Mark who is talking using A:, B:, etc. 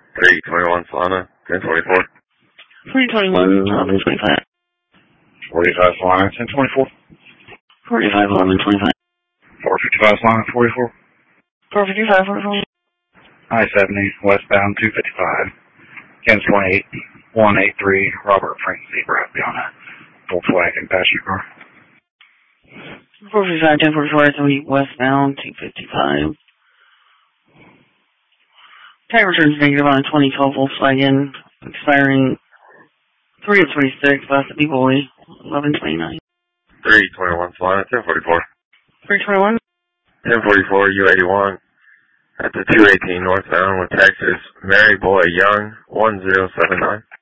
A: 321 Solana, 1044.
B: 321, 1125.
A: 45 Solana, 1024.
B: 45, 1125.
A: 455 Solana, 44.
B: 455, 44.
A: I-70, westbound 255. Kansas 18183, Robert Frank Zebra, beyond a Volkswagen passenger car.
B: 455, 1044, westbound 255. Tag returns negative on a 2012 Volkswagen, expiring 3 of 26, last to be boy, 1129.
A: 321 Solana, 1044.
B: 321?
A: 1044, U81. At the 218 northbound with Texas, Mary Boy Young, 1079.